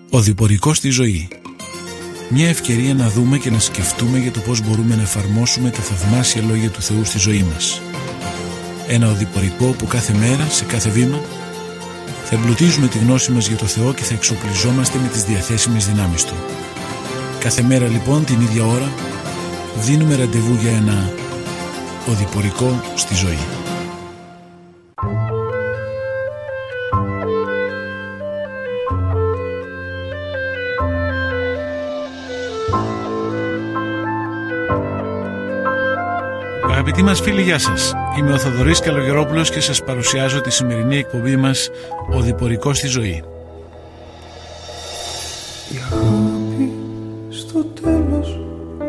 Οδηπορικός στη ζωή. Μια ευκαιρία να δούμε και να σκεφτούμε για το πώς μπορούμε να εφαρμόσουμε τα θαυμάσια λόγια του Θεού στη ζωή μας. Ένα οδηπορικό που κάθε μέρα, σε κάθε βήμα, θα εμπλουτίζουμε τη γνώση μας για το Θεό και θα εξοπλιζόμαστε με τις διαθέσιμες δυνάμεις Του. Κάθε μέρα λοιπόν την ίδια ώρα δίνουμε ραντεβού για ένα οδηπορικό στη ζωή. Αγαπητοί μας φίλοι, γεια σας. Είμαι ο Θοδωρής Καλογερόπουλος και σας παρουσιάζω τη σημερινή εκπομπή μας «Οδηπορικός στη ζωή». Η αγάπη στο τέλος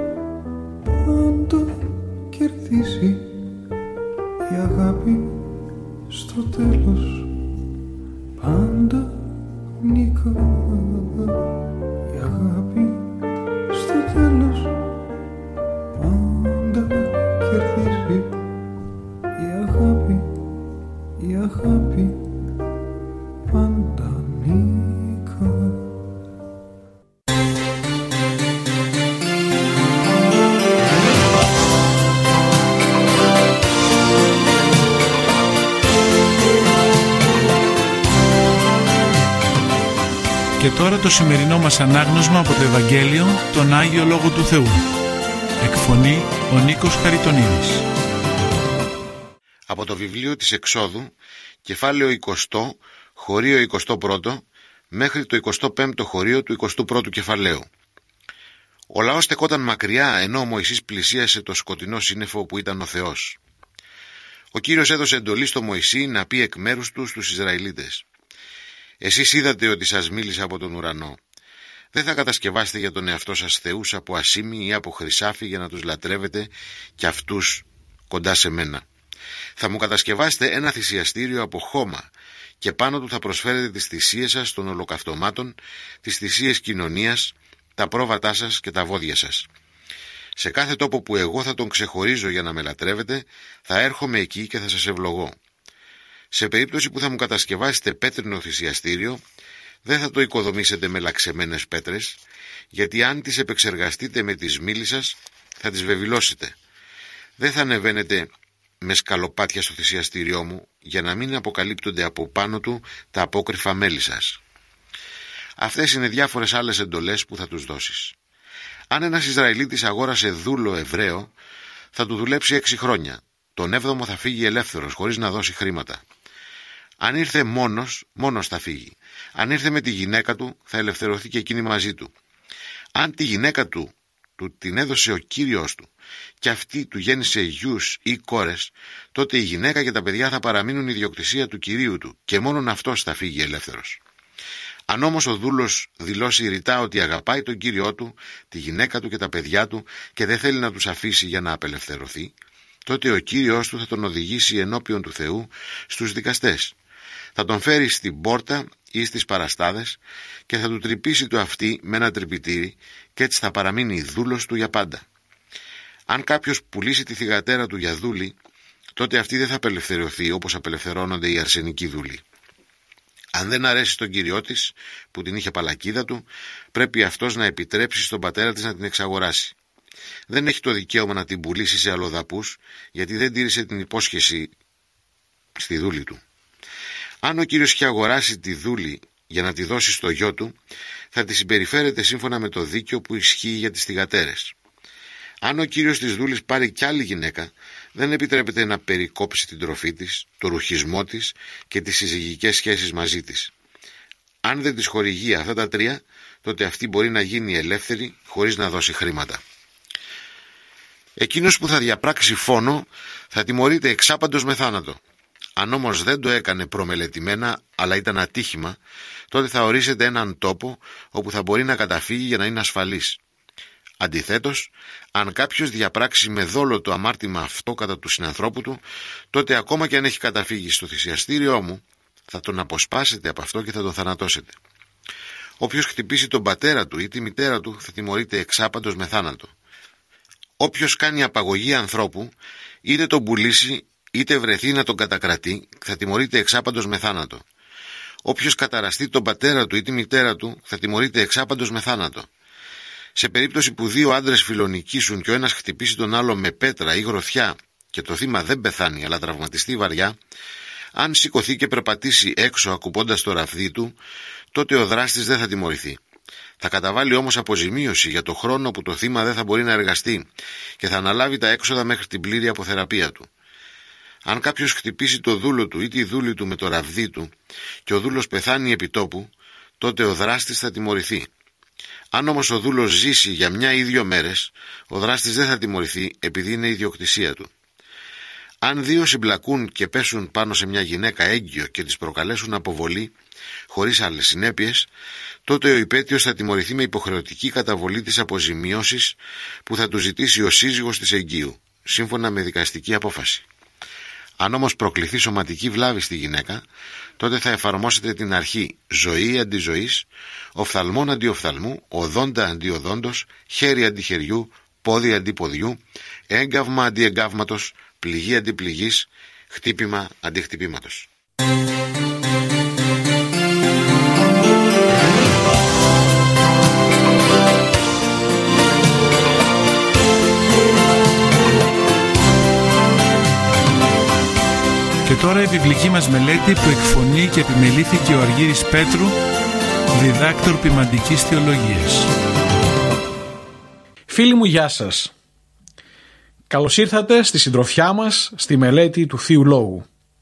πάντα κερδίζει. Η αγάπη στο τέλος πάντα νικά. Η αγάπη στο τέλος πάντα κερδίζει. Η αγάπη πάντα νικά. Και τώρα το σημερινό μας ανάγνωσμα από το Ευαγγέλιο, τον Άγιο Λόγο του Θεού. Εκφωνεί ο Νίκος Χαριτονίδης. Από το βιβλίο της Εξόδου, κεφάλαιο 20, χωρίο 21, μέχρι το 25ο χωρίο του 21ου κεφαλαίου. Ο λαός στεκόταν μακριά, ενώ ο Μωυσής πλησίασε το σκοτεινό σύννεφο που ήταν ο Θεός. Ο Κύριος έδωσε εντολή στο Μωυσή να πει εκ μέρους του στους Ισραηλίτες: «Εσείς είδατε ότι σας μίλησα από τον ουρανό. Δεν θα κατασκευάσετε για τον εαυτό σας θεούς από ασίμι ή από χρυσάφι για να τους λατρεύετε και αυτούς κοντά σε μένα. Θα μου κατασκευάσετε ένα θυσιαστήριο από χώμα και πάνω του θα προσφέρετε τις θυσίες σας των ολοκαυτωμάτων, τις θυσίες κοινωνίας, τα πρόβατά σας και τα βόδια σας. Σε κάθε τόπο που εγώ θα τον ξεχωρίζω για να με λατρεύετε, θα έρχομαι εκεί και θα σας ευλογώ. Σε περίπτωση που θα μου κατασκευάσετε πέτρινο θυσιαστήριο, δεν θα το οικοδομήσετε με λαξεμένες πέτρες, γιατί αν τις επεξεργαστείτε με τη σμήλη σας, θα τις βεβηλώσετε. Δεν θα ανεβαίνετε με σκαλοπάτια στο θυσιαστήριό μου, για να μην αποκαλύπτονται από πάνω του τα απόκρυφα μέλη σας». Αυτές είναι διάφορες άλλες εντολές που θα τους δώσεις. Αν ένας Ισραηλίτης αγόρασε δούλο Εβραίο, θα του δουλέψει 6 χρόνια. Τον 7ο θα φύγει ελεύθερος, χωρίς να δώσει χρήματα. Αν ήρθε μόνος θα φύγει. Αν ήρθε με τη γυναίκα του, θα ελευθερωθεί και εκείνη μαζί του. Αν τη γυναίκα του την έδωσε ο Κύριος του και αυτή του γέννησε γιους ή κόρες, τότε η γυναίκα και τα παιδιά θα παραμείνουν ιδιοκτησία του Κυρίου του και μόνον αυτός θα φύγει ελεύθερος. Αν όμως ο δούλος δηλώσει ρητά ότι αγαπάει τον Κύριό του, τη γυναίκα του και τα παιδιά του και δεν θέλει να τους αφήσει για να απελευθερωθεί, τότε ο Κύριος του θα τον οδηγήσει ενώπιον του Θεού στους δικαστές. Θα τον φέρει στην πόρτα ή στις παραστάδες και θα του τρυπήσει το αυτί με ένα τρυπητήρι και έτσι θα παραμείνει δούλος του για πάντα. Αν κάποιος πουλήσει τη θυγατέρα του για δούλη, τότε αυτή δεν θα απελευθερωθεί όπως απελευθερώνονται οι αρσενικοί δούλοι. Αν δεν αρέσει στον Κύριό της που την είχε παλακίδα του, πρέπει αυτός να επιτρέψει στον πατέρα της να την εξαγοράσει. Δεν έχει το δικαίωμα να την πουλήσει σε αλλοδαπούς, γιατί δεν τήρησε την υπόσχεση στη δούλη του. Αν ο Κύριος είχε αγοράσει τη δούλη για να τη δώσει στο γιο του, θα τη συμπεριφέρεται σύμφωνα με το δίκαιο που ισχύει για τις θυγατέρες. Αν ο Κύριος της δούλης πάρει κι άλλη γυναίκα, δεν επιτρέπεται να περικόψει την τροφή της, το ρουχισμό της και τις συζυγικές σχέσεις μαζί της. Αν δεν της χορηγεί αυτά τα 3, τότε αυτή μπορεί να γίνει ελεύθερη χωρίς να δώσει χρήματα. Εκείνος που θα διαπράξει φόνο θα τιμωρείται εξάπαντος με θάνατο. Αν όμως δεν το έκανε προμελετημένα, αλλά ήταν ατύχημα, τότε θα ορίσετε έναν τόπο όπου θα μπορεί να καταφύγει για να είναι ασφαλής. Αντιθέτως, αν κάποιος διαπράξει με δόλο το αμάρτημα αυτό κατά του συνανθρώπου του, τότε ακόμα και αν έχει καταφύγει στο θυσιαστήριό μου, θα τον αποσπάσετε από αυτό και θα τον θανατώσετε. Όποιος χτυπήσει τον πατέρα του ή τη μητέρα του θα τιμωρείται εξάπαντος με θάνατο. Όποιος κάνει απαγωγή ανθρώπου, είτε τον πουλήσει είτε βρεθεί να τον κατακρατεί, θα τιμωρείται εξάπαντος με θάνατο. Όποιος καταραστεί τον πατέρα του ή τη μητέρα του θα τιμωρείται εξάπαντος με θάνατο. Σε περίπτωση που δύο άντρες φιλονικήσουν και ο ένας χτυπήσει τον άλλο με πέτρα ή γροθιά και το θύμα δεν πεθάνει αλλά τραυματιστεί βαριά, αν σηκωθεί και περπατήσει έξω ακουπώντας το ραβδί του, τότε ο δράστης δεν θα τιμωρηθεί. Θα καταβάλει όμως αποζημίωση για το χρόνο που το θύμα δεν θα μπορεί να εργαστεί και θα αναλάβει τα έξοδα μέχρι την πλήρη αποθεραπεία του. Αν κάποιος χτυπήσει το δούλο του ή τη δούλη του με το ραβδί του και ο δούλος πεθάνει επί τόπου, τότε ο δράστης θα τιμωρηθεί. Αν όμως ο δούλος ζήσει για 1 ή 2 μέρες, ο δράστης δεν θα τιμωρηθεί επειδή είναι ιδιοκτησία του. Αν 2 συμπλακούν και πέσουν πάνω σε μια γυναίκα έγκυο και της προκαλέσουν αποβολή χωρίς άλλες συνέπειες, τότε ο υπέτειος θα τιμωρηθεί με υποχρεωτική καταβολή της αποζημίωσης που θα του ζητήσει ο σύζυγος της εγγύου, σύμφωνα με δικαστική απόφαση. Αν όμως προκληθεί σωματική βλάβη στη γυναίκα, τότε θα εφαρμόσετε την αρχή ζωή αντί ζωής, οφθαλμόν αντί οφθαλμού, οδόντα αντί οδόντος, χέρι αντί χεριού, πόδι αντί ποδιού, έγκαυμα αντί εγκαύματος, πληγή αντί πληγής, χτύπημα αντί χτυπήματος. Και τώρα η βιβλική μας μελέτη που εκφωνεί και επιμελήθηκε ο Αργύρης Πέτρου, διδάκτορ ποιμαντικής θεολογίας. Φίλοι μου, γεια σας. Καλώς ήρθατε στη συντροφιά μας στη μελέτη του Θείου Λόγου.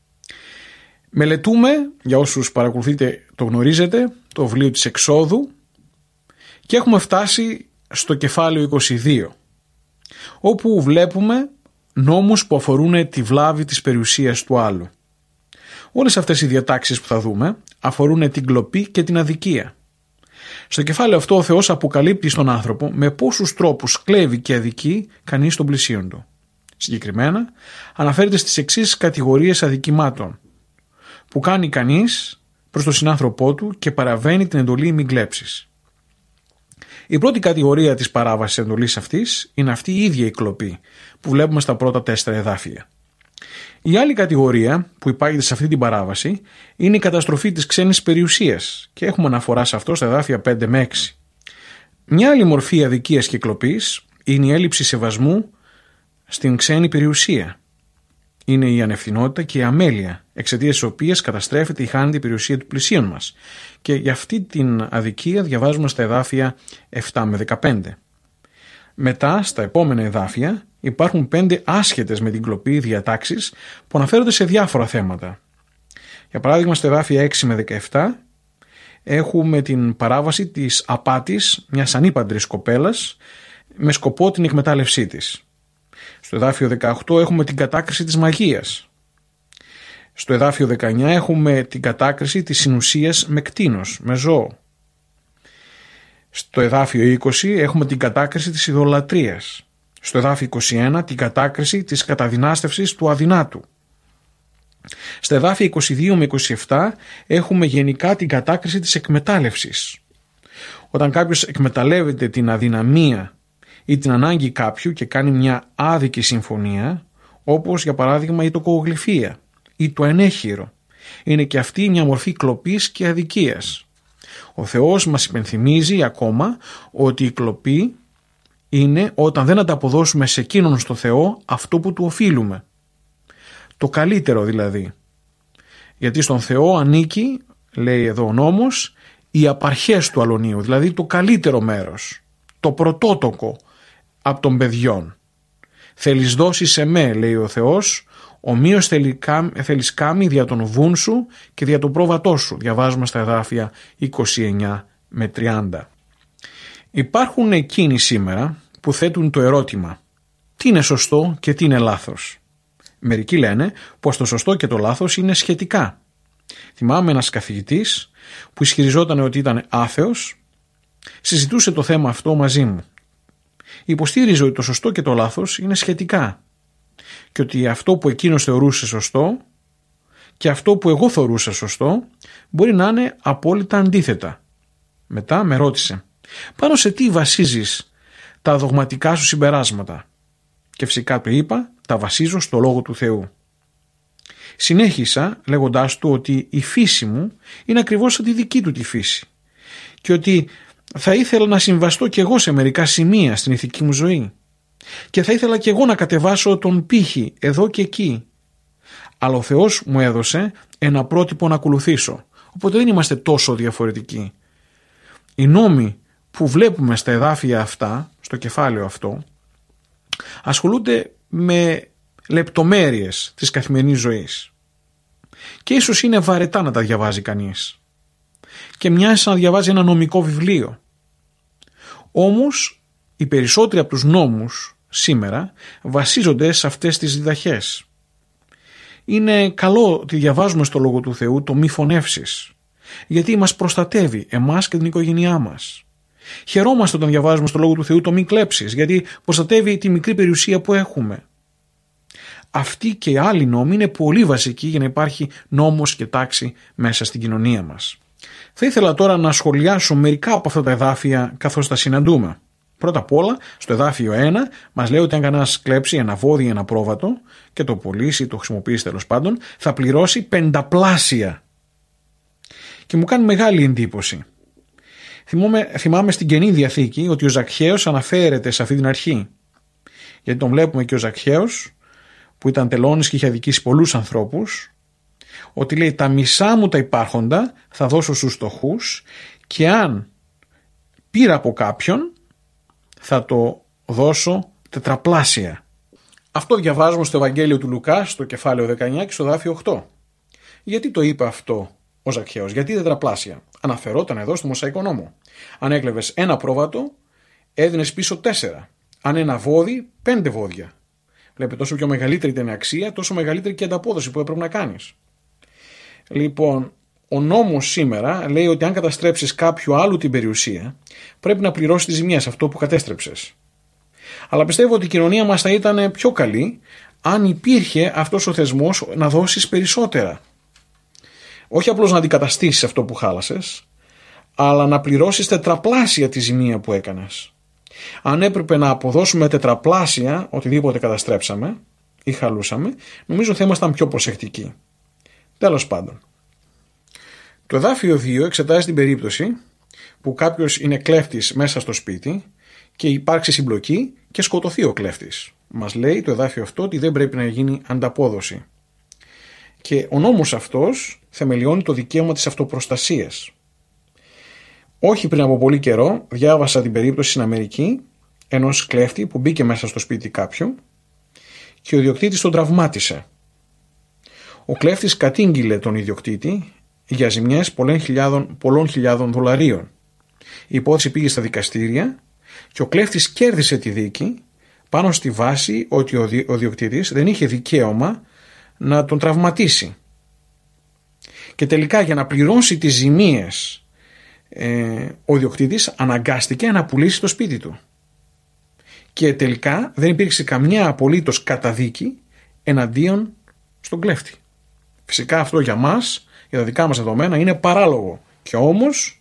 Μελετούμε, για όσους παρακολουθείτε το γνωρίζετε, το βιβλίο της Εξόδου και έχουμε φτάσει στο κεφάλαιο 22, όπου βλέπουμε νόμους που αφορούν τη βλάβη της περιουσίας του άλλου. Όλες αυτές οι διατάξεις που θα δούμε αφορούν την κλοπή και την αδικία. Στο κεφάλαιο αυτό ο Θεός αποκαλύπτει στον άνθρωπο με πόσους τρόπους κλέβει και αδικεί κανείς τον πλησίον του. Συγκεκριμένα αναφέρεται στις εξής κατηγορίες αδικημάτων που κάνει κανείς προς τον συνάνθρωπό του και παραβαίνει την εντολή «μην κλέψεις». Η πρώτη κατηγορία της παράβασης εντολής αυτής είναι αυτή η ίδια η κλοπή που βλέπουμε στα πρώτα 4 εδάφια. Η άλλη κατηγορία που υπάγεται σε αυτή την παράβαση είναι η καταστροφή της ξένης περιουσίας και έχουμε αναφορά σε αυτό στα εδάφια 5 με 6. Μια άλλη μορφή αδικίας και κλοπής είναι η έλλειψη σεβασμού στην ξένη περιουσία. Είναι η ανευθυνότητα και η αμέλεια, εξαιτίας της οποίας καταστρέφεται η χάνητη περιουσία του πλησίον μας. Και για αυτή την αδικία διαβάζουμε στα εδάφια 7 με 15. Μετά, στα επόμενα εδάφια, υπάρχουν 5 άσχετες με την κλοπή διατάξεις που αναφέρονται σε διάφορα θέματα. Για παράδειγμα, στα εδάφια 6 με 17 έχουμε την παράβαση της απάτης μιας ανήπαντρης κοπέλας με σκοπό την εκμετάλλευσή της. Στο εδάφιο 18 έχουμε την κατάκριση της μαγείας. Στο εδάφιο 19 έχουμε την κατάκριση της συνουσίας με κτήνος, με ζώο. Στο εδάφιο 20 έχουμε την κατάκριση της ειδωλατρίας. Στο εδάφιο 21 την κατάκριση της καταδυνάστευσης του αδυνάτου. Στα εδάφια 22 με 27 έχουμε γενικά την κατάκριση της εκμετάλλευσης. Όταν κάποιος εκμεταλλεύεται την αδυναμία ή την ανάγκη κάποιου και κάνει μια άδικη συμφωνία, όπως για παράδειγμα η τοκογλυφία ή το ενέχειρο, είναι και αυτή μια μορφή κλοπής και αδικίας. Ο Θεός μας υπενθυμίζει ακόμα ότι η κλοπή είναι όταν δεν ανταποδώσουμε σε εκείνον στο Θεό αυτό που του οφείλουμε. Το καλύτερο δηλαδή. Γιατί στον Θεό ανήκει, λέει εδώ ο νόμος, οι απαρχές του αλωνίου, δηλαδή το καλύτερο μέρος, το πρωτότοκο από των παιδιών. Θέλεις δώσει σε με, λέει ο Θεός, ομοίως θέλεις κάμει δια των βούν σου και δια το πρόβατό σου. Διαβάζουμε στα εδάφια 29 με 30. Υπάρχουν εκείνοι σήμερα που θέτουν το ερώτημα τι είναι σωστό και τι είναι λάθος. Μερικοί λένε πως το σωστό και το λάθος είναι σχετικά. Θυμάμαι ένας καθηγητής που ισχυριζόταν ότι ήταν άθεος, συζητούσε το θέμα αυτό μαζί μου. Υποστήριζε ότι το σωστό και το λάθος είναι σχετικά και ότι αυτό που εκείνος θεωρούσε σωστό και αυτό που εγώ θεωρούσα σωστό μπορεί να είναι απόλυτα αντίθετα. Μετά με ρώτησε πάνω σε τι βασίζεις τα δογματικά σου συμπεράσματα, και φυσικά του είπα τα βασίζω στο Λόγο του Θεού. Συνέχισα λέγοντάς του ότι η φύση μου είναι ακριβώς σαν τη δική του τη φύση και ότι θα ήθελα να συμβαστώ κι εγώ σε μερικά σημεία στην ηθική μου ζωή και θα ήθελα κι εγώ να κατεβάσω τον πύχη εδώ και εκεί. Αλλά ο Θεός μου έδωσε ένα πρότυπο να ακολουθήσω, οπότε δεν είμαστε τόσο διαφορετικοί. Οι νόμοι που βλέπουμε στα εδάφια αυτά, στο κεφάλαιο αυτό, ασχολούνται με λεπτομέρειες της καθημερινής ζωής και ίσως είναι βαρετά να τα διαβάζει κανείς και μοιάζει σαν να διαβάζει ένα νομικό βιβλίο. Όμως οι περισσότεροι από τους νόμους σήμερα βασίζονται σε αυτές τις διδαχές. Είναι καλό ότι διαβάζουμε στο Λόγο του Θεού το μη φωνεύσεις, γιατί μας προστατεύει εμάς και την οικογένειά μας. Χαιρόμαστε όταν διαβάζουμε στο Λόγο του Θεού το μη κλέψεις, γιατί προστατεύει τη μικρή περιουσία που έχουμε. Αυτοί και οι άλλοι νόμοι είναι πολύ βασικοί για να υπάρχει νόμος και τάξη μέσα στην κοινωνία μας. Θα ήθελα τώρα να σχολιάσω μερικά από αυτά τα εδάφια καθώς τα συναντούμε. Πρώτα απ' όλα, στο εδάφιο 1 μας λέει ότι αν κανένας κλέψει ένα βόδι ή ένα πρόβατο και το πωλήσει, το χρησιμοποιήσει τέλος πάντων, θα πληρώσει 5πλάσια. Και μου κάνει μεγάλη εντύπωση. Θυμάμαι στην Καινή Διαθήκη ότι ο Ζακχαίος αναφέρεται σε αυτή την αρχή. Γιατί τον βλέπουμε και ο Ζακχαίος, που ήταν τελώνης και είχε αδικήσει πολλούς ανθρώπους, ότι λέει τα μισά μου τα υπάρχοντα θα δώσω στους φτωχούς και αν πήρα από κάποιον θα το δώσω τετραπλάσια. Αυτό διαβάζουμε στο Ευαγγέλιο του Λουκά, στο κεφάλαιο 19 και στο εδάφιο 8. Γιατί το είπε αυτό ο Ζακχαίος, γιατί τετραπλάσια? Αναφερόταν εδώ στο Μωσαϊκό νόμο. Αν έκλεβες ένα πρόβατο, έδινες πίσω 4. Αν ένα βόδι, 5 βόδια. Βλέπετε, τόσο πιο μεγαλύτερη ήταν η αξία, τόσο μεγαλύτερη και η ανταπόδοση που έπρεπε να κάνεις. Λοιπόν, ο νόμος σήμερα λέει ότι αν καταστρέψεις κάποιου άλλου την περιουσία, πρέπει να πληρώσεις τη ζημία σε αυτό που κατέστρεψες. Αλλά πιστεύω ότι η κοινωνία μας θα ήταν πιο καλή αν υπήρχε αυτός ο θεσμός να δώσεις περισσότερα. Όχι απλώς να αντικαταστήσεις αυτό που χάλασες, αλλά να πληρώσεις τετραπλάσια τη ζημία που έκανες. Αν έπρεπε να αποδώσουμε τετραπλάσια οτιδήποτε καταστρέψαμε ή χαλούσαμε, νομίζω θα ήμασταν πιο προσεκτικοί. Τέλος πάντων. Το εδάφιο 2 εξετάζει την περίπτωση που κάποιος είναι κλέφτης μέσα στο σπίτι και υπάρξει συμπλοκή και σκοτωθεί ο κλέφτης. Μας λέει το εδάφιο αυτό ότι δεν πρέπει να γίνει ανταπόδοση. Και ο νόμος αυτός θεμελιώνει το δικαίωμα της αυτοπροστασίας. Όχι πριν από πολύ καιρό διάβασα την περίπτωση στην Αμερική ενός κλέφτη που μπήκε μέσα στο σπίτι κάποιου και ο ιδιοκτήτης τον τραυμάτισε. Ο κλέφτης κατήγγειλε τον ιδιοκτήτη για ζημιές πολλών χιλιάδων δολαρίων. Η υπόθεση πήγε στα δικαστήρια και ο κλέφτης κέρδισε τη δίκη πάνω στη βάση ότι ο ιδιοκτήτης δεν είχε δικαίωμα να τον τραυματίσει. Και τελικά για να πληρώσει τις ζημίες ο ιδιοκτήτης αναγκάστηκε να πουλήσει το σπίτι του. Και τελικά δεν υπήρξε καμιά απολύτως καταδίκη εναντίον στον κλέφτη. Φυσικά αυτό για μας, για τα δικά μας δεδομένα, είναι παράλογο. Και όμως,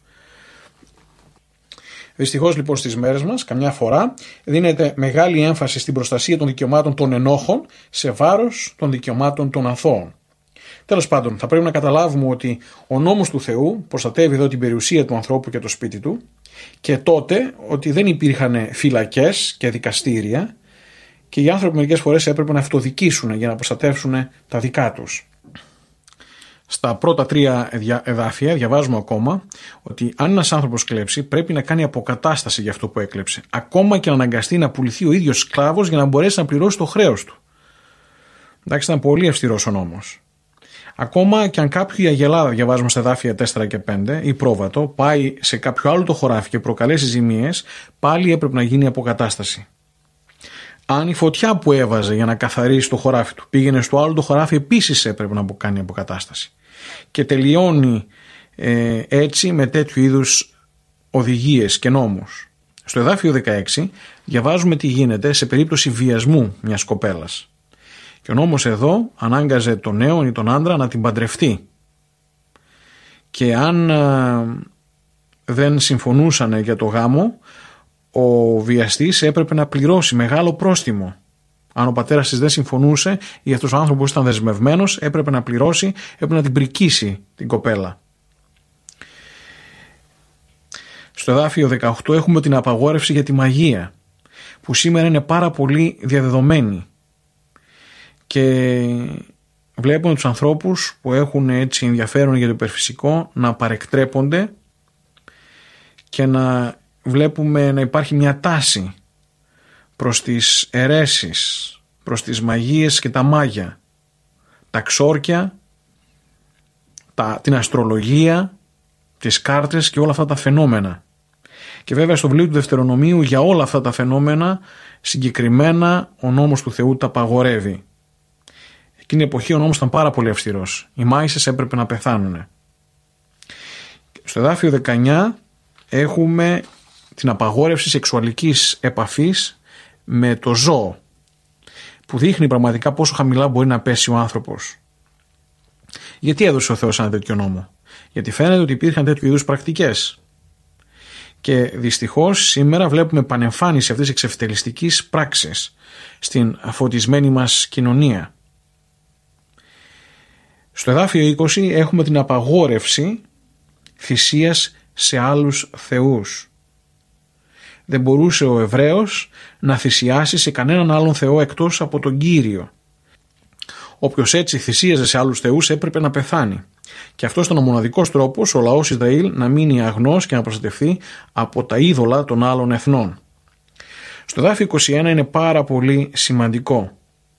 δυστυχώς λοιπόν στις μέρες μας, καμιά φορά δίνεται μεγάλη έμφαση στην προστασία των δικαιωμάτων των ενόχων σε βάρος των δικαιωμάτων των αθώων. Τέλος πάντων, θα πρέπει να καταλάβουμε ότι ο νόμος του Θεού προστατεύει εδώ την περιουσία του ανθρώπου και το σπίτι του και τότε ότι δεν υπήρχαν φυλακές και δικαστήρια και οι άνθρωποι μερικές φορές έπρεπε να αυτοδικήσουν για να προστατεύσουν τα δικά τους. Στα πρώτα 3 εδάφια διαβάζουμε ακόμα ότι αν ένας άνθρωπος κλέψει πρέπει να κάνει αποκατάσταση για αυτό που έκλεψε, ακόμα και να αναγκαστεί να πουληθεί ο ίδιος σκλάβος για να μπορέσει να πληρώσει το χρέος του. Εντάξει, ήταν πολύ αυστηρός ο νόμος. Ακόμα και αν κάποιο η αγελάδα, διαβάζουμε στα εδάφια 4 και 5, ή πρόβατο, πάει σε κάποιο άλλο το χωράφι και προκαλέσει ζημίες, πάλι έπρεπε να γίνει αποκατάσταση. Αν η φωτιά που έβαζε για να καθαρίσει το χωράφι του πήγαινε στο άλλο το χωράφι, επίσης έπρεπε να κάνει αποκατάσταση. Και τελειώνει έτσι με τέτοιου είδους οδηγίες και νόμους. Στο εδάφιο 16 διαβάζουμε τι γίνεται σε περίπτωση βιασμού μιας κοπέλας. Και ο νόμος εδώ ανάγκαζε τον νέο ή τον άντρα να την παντρευτεί. Και αν δεν συμφωνούσαν για το γάμο, ο βιαστής έπρεπε να πληρώσει μεγάλο πρόστιμο. Αν ο πατέρας της δεν συμφωνούσε ή αυτός ο άνθρωπος ήταν δεσμευμένος, έπρεπε να πληρώσει, έπρεπε να την πρικήσει την κοπέλα. Στο εδάφιο 18 έχουμε την απαγόρευση για τη μαγεία, που σήμερα είναι πάρα πολύ διαδεδομένη. Και βλέπουμε τους ανθρώπους που έχουν έτσι ενδιαφέρον για το υπερφυσικό να παρεκτρέπονται και να βλέπουμε να υπάρχει μια τάση προς τις αιρέσεις, προς τις μαγείες και τα μάγια, τα ξόρκια, την αστρολογία, τις κάρτες και όλα αυτά τα φαινόμενα. Και βέβαια στο βιβλίο του Δευτερονομίου για όλα αυτά τα φαινόμενα συγκεκριμένα ο νόμος του Θεού τα απαγορεύει. Εκείνη η εποχή ο νόμος ήταν πάρα πολύ αυστηρός. Οι μάγισσες έπρεπε να πεθάνουν. Στο εδάφιο 19 έχουμε την απαγόρευση σεξουαλικής επαφής με το ζώο, που δείχνει πραγματικά πόσο χαμηλά μπορεί να πέσει ο άνθρωπος. Γιατί έδωσε ο Θεός ένα τέτοιο νόμο? Γιατί φαίνεται ότι υπήρχαν τέτοιου είδους πρακτικές. Και δυστυχώς σήμερα βλέπουμε πανεμφάνιση αυτής της εξευτελιστικής πράξης στην φωτισμένη μας κοινωνία. Στο εδάφιο 20 έχουμε την απαγόρευση θυσίας σε άλλους θεούς. Δεν μπορούσε ο Εβραίος να θυσιάσει σε κανέναν άλλον θεό εκτός από τον Κύριο. Όποιος έτσι θυσίαζε σε άλλους θεούς έπρεπε να πεθάνει. Και αυτός ήταν ο μοναδικός τρόπος ο λαός Ισραήλ να μείνει αγνός και να προστατευτεί από τα είδωλα των άλλων εθνών. Στο εδάφιο 21 είναι πάρα πολύ σημαντικό.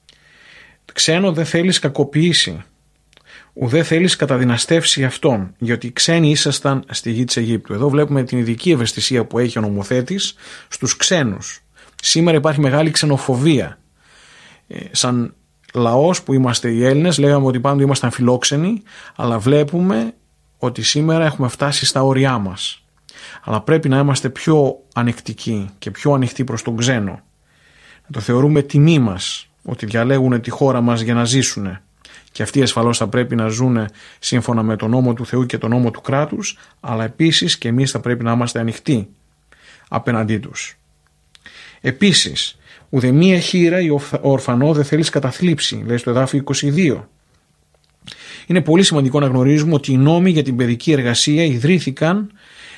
Ξένο δεν θέλεις κακοποιήσει, ουδέ θέλεις καταδυναστεύσει αυτόν, γιατί ξένοι ήσασταν στη γη της Αιγύπτου. Εδώ βλέπουμε την ειδική ευαισθησία που έχει ο νομοθέτης στους ξένους. Σήμερα υπάρχει μεγάλη ξενοφοβία. Σαν λαός που είμαστε οι Έλληνες λέγαμε ότι πάντοτε ήμασταν φιλόξενοι, αλλά βλέπουμε ότι σήμερα έχουμε φτάσει στα όρια μας. Αλλά πρέπει να είμαστε πιο ανεκτικοί και πιο ανοιχτοί προς τον ξένο. Να το θεωρούμε τιμή μας ότι διαλέγουν τη χώρα μας για να ζήσουν. Και αυτοί ασφαλώς θα πρέπει να ζουν σύμφωνα με τον νόμο του Θεού και τον νόμο του κράτους, αλλά επίσης και εμείς θα πρέπει να είμαστε ανοιχτοί απέναντί τους. Επίσης, ουδεμία χήρα ή ορφανό δεν θέλεις καταθλίψη, λέει στο εδάφιο 22. Είναι πολύ σημαντικό να γνωρίζουμε ότι οι νόμοι για την παιδική εργασία ιδρύθηκαν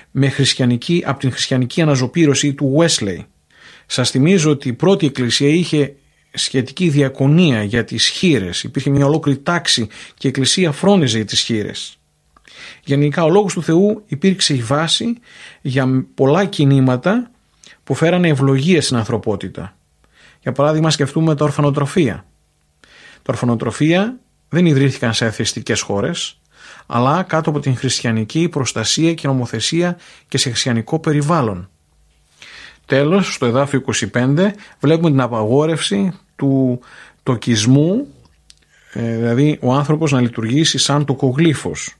από την χριστιανική αναζωπήρωση του Wesley. Σας θυμίζω ότι η πρώτη εκκλησία είχε σχετική διακονία για τις χήρες. Υπήρχε μια ολόκληρη τάξη και η εκκλησία φρόνιζε για τις χήρες. Γενικά ο λόγος του Θεού υπήρξε η βάση για πολλά κινήματα που φέρανε ευλογίες στην ανθρωπότητα. Για παράδειγμα σκεφτούμε τα ορφανοτροφία. Τα ορφανοτροφία δεν ιδρύθηκαν σε αθειστικές χώρες, αλλά κάτω από την χριστιανική προστασία και νομοθεσία και σε χριστιανικό περιβάλλον. Τέλος, στο εδάφιο 25 βλέπουμε την απαγόρευση του τοκισμού, δηλαδή ο άνθρωπος να λειτουργήσει σαν τοκογλύφος.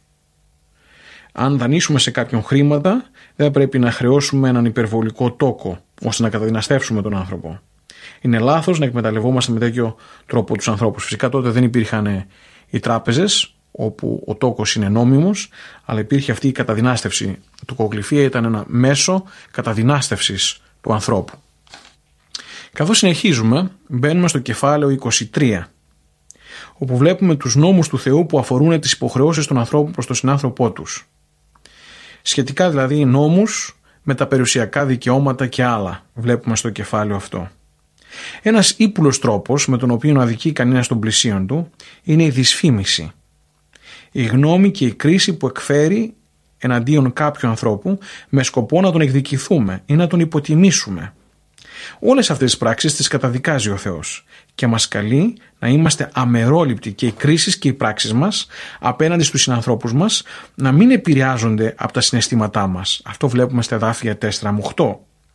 Αν δανείσουμε σε κάποιον χρήματα, δεν πρέπει να χρεώσουμε έναν υπερβολικό τόκο, ώστε να καταδυναστεύσουμε τον άνθρωπο. Είναι λάθος να εκμεταλλευόμαστε με τέτοιο τρόπο τους ανθρώπους. Φυσικά τότε δεν υπήρχαν οι τράπεζες, όπου ο τόκος είναι νόμιμος, αλλά υπήρχε αυτή η καταδυνάστευση. Η τοκογλυφία ήταν ένα μέσο καταδυνάστευσης του ανθρώπου. Καθώς συνεχίζουμε, μπαίνουμε στο κεφάλαιο 23, όπου βλέπουμε τους νόμους του Θεού που αφορούν τις υποχρεώσεις των ανθρώπων προς τον συνάνθρωπό τους. Σχετικά δηλαδή νόμους με τα περιουσιακά δικαιώματα και άλλα βλέπουμε στο κεφάλαιο αυτό. Ένας ύπουλος τρόπος με τον οποίο αδικεί κανένας των πλησίον του είναι η δυσφήμιση. Η γνώμη και η κρίση που εκφέρει εναντίον κάποιου ανθρώπου με σκοπό να τον εκδικηθούμε ή να τον υποτιμήσουμε. Όλες αυτές τις πράξεις τις καταδικάζει ο Θεός και μας καλεί να είμαστε αμερόληπτοι και οι κρίσεις και οι πράξεις μας απέναντι στους συνανθρώπους μας να μην επηρεάζονται από τα συναισθήματά μας. Αυτό βλέπουμε στα εδάφια 4 με 8.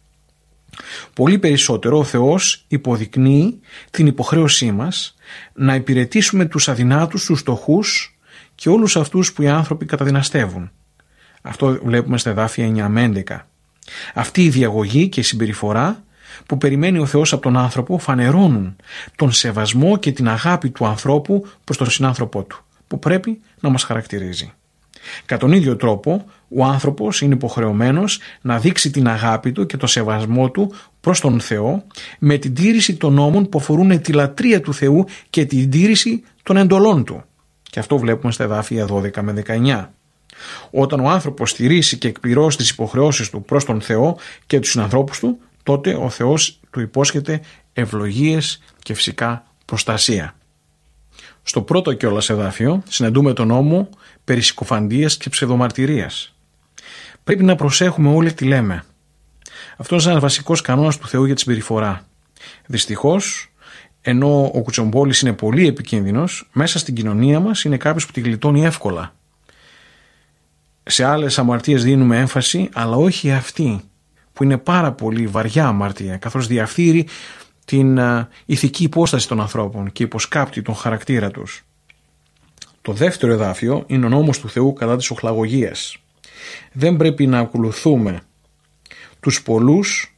Πολύ περισσότερο ο Θεός υποδεικνύει την υποχρέωσή μας να υπηρετήσουμε τους αδυνάτους, τους φτωχούς και όλους αυτούς που οι άνθρωποι καταδυναστεύουν. Αυτό βλέπουμε στα εδάφια 9 με 11. Αυτή η διαγωγή και η συμπεριφορά που περιμένει ο Θεός από τον άνθρωπο φανερώνουν τον σεβασμό και την αγάπη του ανθρώπου προς τον συνάνθρωπό του, που πρέπει να μας χαρακτηρίζει. Κατά τον ίδιο τρόπο, ο άνθρωπος είναι υποχρεωμένος να δείξει την αγάπη του και το σεβασμό του προς τον Θεό με την τήρηση των νόμων που αφορούν τη λατρεία του Θεού και την τήρηση των εντολών του. Και αυτό βλέπουμε στα εδάφια 12 με 19. Όταν ο άνθρωπος στηρίσει και εκπληρώσει τις υποχρεώσεις του προς τον Θεό και τους συνανθρώπους του, τότε ο Θεός του υπόσχεται ευλογίες και φυσικά προστασία. Στο πρώτο κιόλας εδάφιο συναντούμε τον νόμο περί συκοφαντίας και ψευδομαρτυρίας. Πρέπει να προσέχουμε όλοι τι λέμε. Αυτός είναι ένας βασικός κανόνας του Θεού για τη συμπεριφορά. Δυστυχώς, ενώ ο κουτσομπόλης είναι πολύ επικίνδυνος, μέσα στην κοινωνία μας είναι κάποιος που τη γλιτώνει εύκολα. Σε άλλες αμαρτίες δίνουμε έμφαση, αλλά όχι αυτή που είναι πάρα πολύ βαριά αμαρτία, καθώς διαφθείρει την ηθική υπόσταση των ανθρώπων και υποσκάπτει τον χαρακτήρα τους. Το δεύτερο εδάφιο είναι ο νόμος του Θεού κατά της οχλαγωγίας. Δεν πρέπει να ακολουθούμε τους πολλούς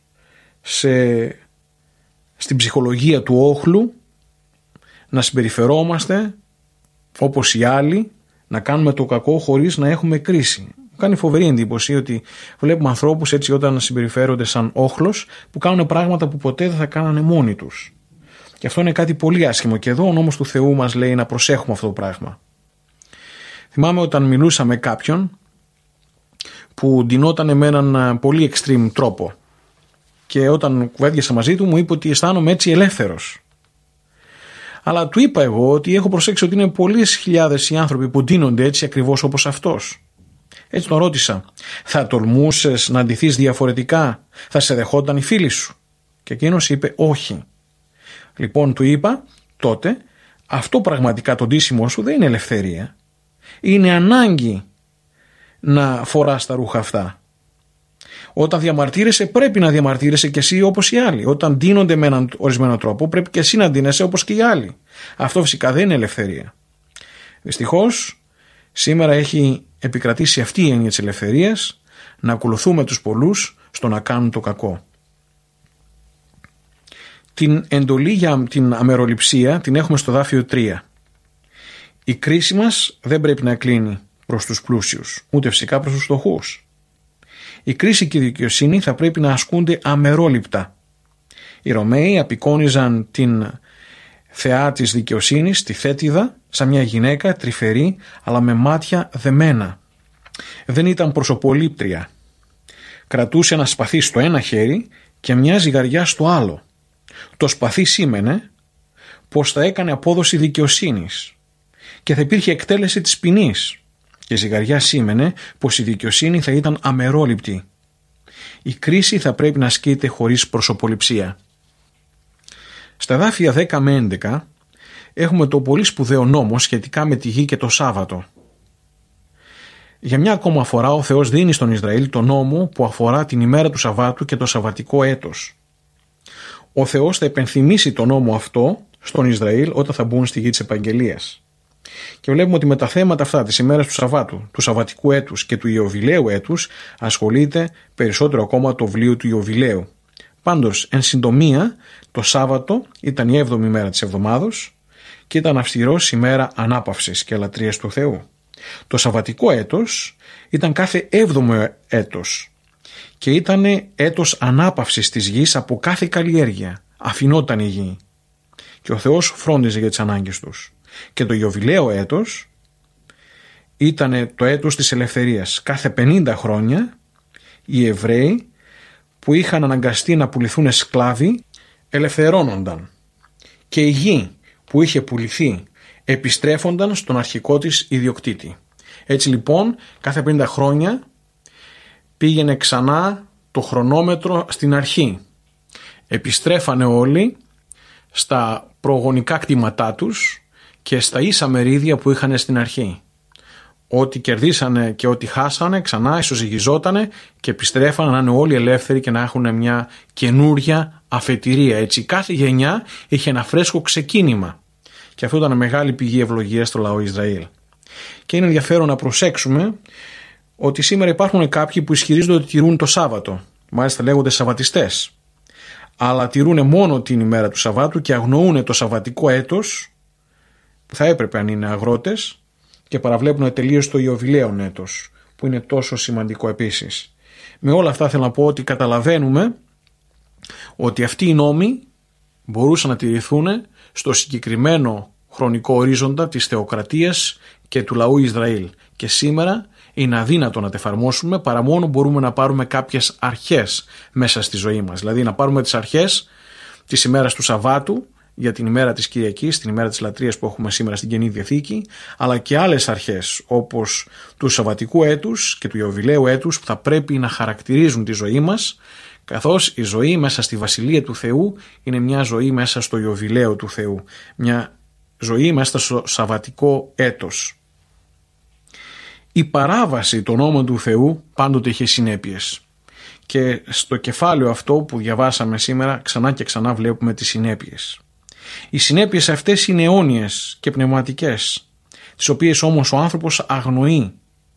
στην ψυχολογία του όχλου, να συμπεριφερόμαστε όπως οι άλλοι, να κάνουμε το κακό χωρίς να έχουμε κρίση. Μου κάνει φοβερή εντύπωση ότι βλέπουμε ανθρώπους έτσι όταν συμπεριφέρονται σαν όχλος που κάνουν πράγματα που ποτέ δεν θα κάνανε μόνοι τους. Και αυτό είναι κάτι πολύ άσχημο και εδώ ο νόμος του Θεού μας λέει να προσέχουμε αυτό το πράγμα. Θυμάμαι όταν μιλούσα με κάποιον που ντυνόταν με έναν πολύ extreme τρόπο και όταν κουβέντιασα μαζί του μου είπε ότι αισθάνομαι έτσι ελεύθερος. Αλλά του είπα εγώ ότι έχω προσέξει ότι είναι πολλές χιλιάδες οι άνθρωποι που ντύνονται έτσι ακριβώς όπως αυτός. Έτσι τον ρώτησα, θα τολμούσες να ντυθείς διαφορετικά, θα σε δεχόταν οι φίλοι σου? Και εκείνος είπε όχι. Λοιπόν του είπα τότε, αυτό πραγματικά το ντύσιμό σου δεν είναι ελευθερία. Είναι ανάγκη να φοράς τα ρούχα αυτά. Όταν διαμαρτύρεσαι πρέπει να διαμαρτύρεσαι και εσύ όπως οι άλλοι. Όταν ντύνονται με έναν ορισμένο τρόπο πρέπει και εσύ να ντύνεσαι όπως και οι άλλοι. Αυτό φυσικά δεν είναι ελευθερία. Δυστυχώς σήμερα έχει επικρατήσει αυτή η έννοια της ελευθερίας, να ακολουθούμε τους πολλούς στο να κάνουν το κακό. Την εντολή για την αμεροληψία την έχουμε στο δάφιο 3. Η κρίση μας δεν πρέπει να κλείνει προς τους πλούσιους, ούτε φυσικά προς τους φτωχούς. Η κρίση και η δικαιοσύνη θα πρέπει να ασκούνται αμερόληπτα. Οι Ρωμαίοι απεικόνιζαν την θεά της δικαιοσύνης, τη Θέτιδα, σαν μια γυναίκα τρυφερή αλλά με μάτια δεμένα. Δεν ήταν προσωπολήπτρια. Κρατούσε ένα σπαθί στο ένα χέρι και μια ζυγαριά στο άλλο. Το σπαθί σήμαινε πως θα έκανε απόδοση δικαιοσύνης και θα υπήρχε εκτέλεση της ποινής. Και η ζυγαριά σήμαινε πως η δικαιοσύνη θα ήταν αμερόληπτη. Η κρίση θα πρέπει να ασκείται χωρίς προσωποληψία. Στα εδάφια 10 με 11 έχουμε το πολύ σπουδαίο νόμο σχετικά με τη γη και το Σάββατο. Για μια ακόμα φορά ο Θεός δίνει στον Ισραήλ το νόμο που αφορά την ημέρα του Σαββάτου και το σαββατικό έτος. Ο Θεός θα επενθυμίσει το νόμο αυτό στον Ισραήλ όταν θα μπουν στη γη της επαγγελίας. Και βλέπουμε ότι με τα θέματα αυτά της ημέρας του Σαββάτου, του σαββατικού έτους και του Ιωβιλέου έτους ασχολείται περισσότερο ακόμα το βιβλίο του Ιωβιλέου. Πάντως, εν συντομία, το Σάββατο ήταν η 7η μέρα της εβδομάδος και ήταν αυστηρός ημέρα ανάπαυσης και λατρείας του Θεού. Το σαββατικό έτος ήταν κάθε 7ο έτος και ήταν έτος ανάπαυσης της γης από κάθε καλλιέργεια. Αφινόταν η γη και ο Θεός φρόντιζε για τις ανάγκες τους. Και το Ιωβιλέο έτος ήταν το έτος της ελευθερίας. Κάθε 50 χρόνια οι Εβραίοι που είχαν αναγκαστεί να πουληθούν σκλάβοι ελευθερώνονταν και η γη που είχε πουληθεί επιστρέφονταν στον αρχικό της ιδιοκτήτη. Έτσι λοιπόν κάθε 50 χρόνια πήγαινε ξανά το χρονόμετρο στην αρχή. Επιστρέφανε όλοι στα προγονικά κτήματά τους και στα ίσα μερίδια που είχαν στην αρχή. Ό,τι κερδίσανε και ό,τι χάσανε ξανά ισοζυγιζότανε και επιστρέφανε να είναι όλοι ελεύθεροι και να έχουν μια καινούρια αφετηρία. Έτσι κάθε γενιά είχε ένα φρέσκο ξεκίνημα και αυτό ήταν μεγάλη πηγή ευλογίας στο λαό Ισραήλ. Και είναι ενδιαφέρον να προσέξουμε ότι σήμερα υπάρχουν κάποιοι που ισχυρίζονται ότι τηρούν το Σάββατο, μάλιστα λέγονται Σαββατιστές, αλλά τηρούν μόνο την ημέρα του Σαββάτου και αγνοούν το σαββατικό έτος που θα έπρεπε αν είναι αγρότες και παραβλέπουν τελείως το Ιωβιλέον έτος, που είναι τόσο σημαντικό επίσης. Με όλα αυτά θέλω να πω ότι καταλαβαίνουμε ότι αυτοί οι νόμοι μπορούσαν να τηρηθούν στο συγκεκριμένο χρονικό ορίζοντα της θεοκρατίας και του λαού Ισραήλ, και σήμερα είναι αδύνατο να τα εφαρμόσουμε παρά μόνο μπορούμε να πάρουμε κάποιες αρχές μέσα στη ζωή μας, δηλαδή να πάρουμε τις αρχές της ημέρας του Σαββάτου για την ημέρα της Κυριακής, την ημέρα της λατρείας που έχουμε σήμερα στην Καινή Διαθήκη, αλλά και άλλες αρχές όπως του Σαββατικού έτους και του Ιωβιλέου έτους που θα πρέπει να χαρακτηρίζουν τη ζωή μας, καθώς η ζωή μέσα στη Βασιλεία του Θεού είναι μια ζωή μέσα στο Ιωβιλέο του Θεού, μια ζωή μέσα στο Σαββατικό έτος. Η παράβαση των νόμων του Θεού πάντοτε είχε συνέπειες. Και στο κεφάλαιο αυτό που διαβάσαμε σήμερα ξανά και ξανά βλέπουμε τις συνέπειες. Οι συνέπειες αυτές είναι αιώνιες και πνευματικές, τις οποίες όμως ο άνθρωπος αγνοεί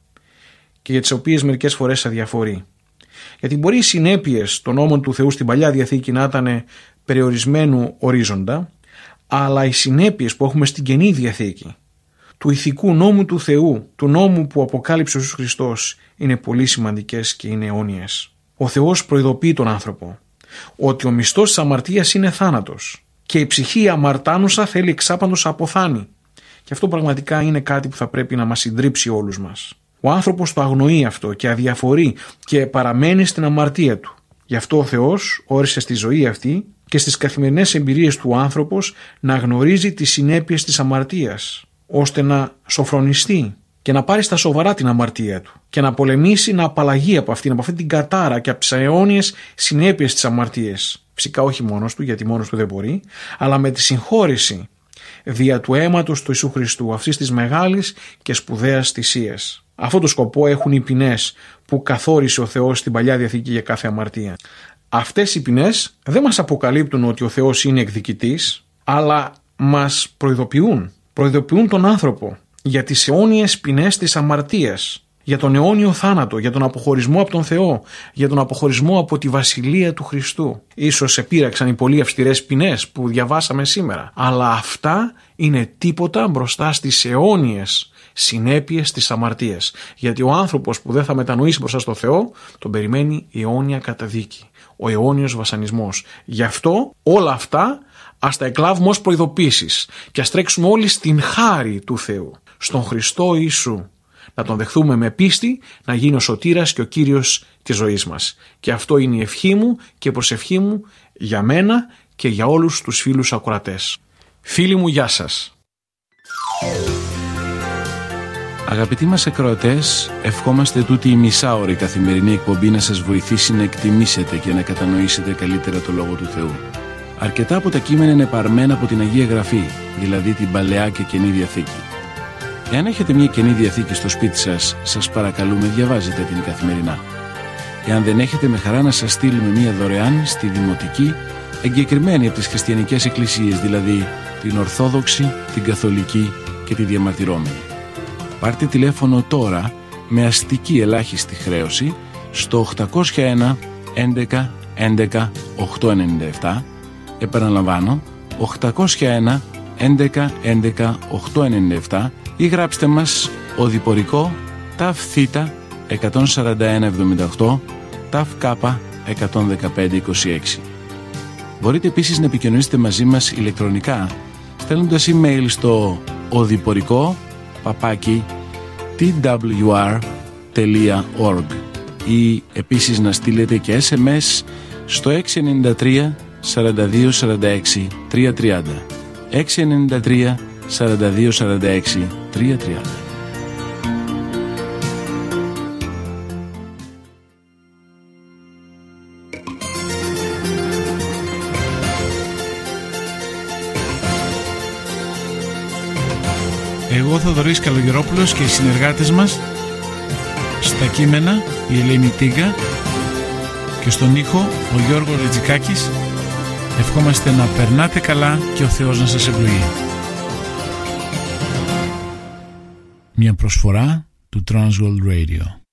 και για τις οποίες μερικές φορές αδιαφορεί. Γιατί μπορεί οι συνέπειες των νόμων του Θεού στην Παλιά Διαθήκη να ήταν περιορισμένου ορίζοντα, αλλά οι συνέπειες που έχουμε στην Καινή Διαθήκη, του ηθικού νόμου του Θεού, του νόμου που αποκάλυψε ο Ιησούς Χριστός, είναι πολύ σημαντικές και είναι αιώνιες. Ο Θεός προειδοποιεί τον άνθρωπο ότι ο μισθός της αμαρτίας είναι θάνατος και η ψυχή αμαρτάνουσα θέλει εξάπαντος αποθάνει. Και αυτό πραγματικά είναι κάτι που θα πρέπει να μας συντρίψει όλους μας. Ο άνθρωπος το αγνοεί αυτό και αδιαφορεί και παραμένει στην αμαρτία του. Γι' αυτό ο Θεός όρισε στη ζωή αυτή και στις καθημερινές εμπειρίες του άνθρωπος να γνωρίζει τις συνέπειες της αμαρτίας, ώστε να σοφρονιστεί και να πάρει στα σοβαρά την αμαρτία του και να πολεμήσει να απαλλαγεί από αυτήν, από αυτή την κατάρα και από τις αιώνιες συνέπειες της αμαρτίας. Φυσικά όχι μόνος του, γιατί μόνος του δεν μπορεί, αλλά με τη συγχώρηση δια του αίματος του Ιησού Χριστού, αυτής της μεγάλης και σπουδαίας θυσίας. Αυτό το σκοπό έχουν οι ποινές που καθόρισε ο Θεός στην Παλιά Διαθήκη για κάθε αμαρτία. Αυτές οι ποινές δεν μας αποκαλύπτουν ότι ο Θεός είναι εκδικητής, αλλά μας προειδοποιούν. Προειδοποιούν τον άνθρωπο για τις αιώνιες ποινές της αμαρτίας, για τον αιώνιο θάνατο, για τον αποχωρισμό από τον Θεό, για τον αποχωρισμό από τη Βασιλεία του Χριστού. Ίσως επήραξαν οι πολύ αυστηρές ποινές που διαβάσαμε σήμερα, αλλά αυτά είναι τίποτα μπροστά στις αιώνιες συνέπειες της αμαρτίας. Γιατί ο άνθρωπος που δεν θα μετανοήσει μπροστά στο Θεό, τον περιμένει η αιώνια καταδίκη, ο αιώνιος βασανισμός. Γι' αυτό όλα αυτά ας τα εκλάβουμε ως προειδοποίησεις και ας τρέξουμε όλοι στην χάρη του Θεού, στον Χριστό Ιησού. Να τον δεχθούμε με πίστη, να γίνει ο σωτήρας και ο Κύριος της ζωής μας. Και αυτό είναι η ευχή μου και προσευχή μου για μένα και για όλους τους φίλους ακροατές. Φίλοι μου, γεια σας. Αγαπητοί μας ακροατές, ευχόμαστε τούτη η μισάωρη καθημερινή εκπομπή να σας βοηθήσει να εκτιμήσετε και να κατανοήσετε καλύτερα το Λόγο του Θεού. Αρκετά από τα κείμενα είναι παρμένα από την Αγία Γραφή, δηλαδή την Παλαιά και Καινή Διαθήκη. Εάν έχετε μια Καινή Διαθήκη στο σπίτι σας, σας παρακαλούμε διαβάζετε την καθημερινά. Εάν δεν έχετε, με χαρά να σας στείλουμε μια δωρεάν στη Δημοτική, εγκεκριμένη από τις χριστιανικές εκκλησίες, δηλαδή την Ορθόδοξη, την Καθολική και τη Διαμαρτυρόμενη. Πάρτε τηλέφωνο τώρα με αστική ελάχιστη χρέωση στο 801 11 11 897, επαναλαμβάνω 801 11 11 897, ή γράψτε μας οδηπορικό ΤΑΦ Θ 14178 ΤΑΦ Κ 11526. Μπορείτε επίσης να επικοινωνήσετε μαζί μας ηλεκτρονικά στέλνοντας email στο οδηπορικό twr.org ή επίσης να στείλετε και SMS στο 693 42 46 330 693 42 46 330. Εγώ Θοδωρής Καλογερόπουλος και οι συνεργάτες μας στα κείμενα η Ελένη Τίγκα και στον ήχο ο Γιώργος Ρετζικάκης ευχόμαστε να περνάτε καλά και ο Θεός να σας ευλογεί. Μια προσφορά του Transworld Radio.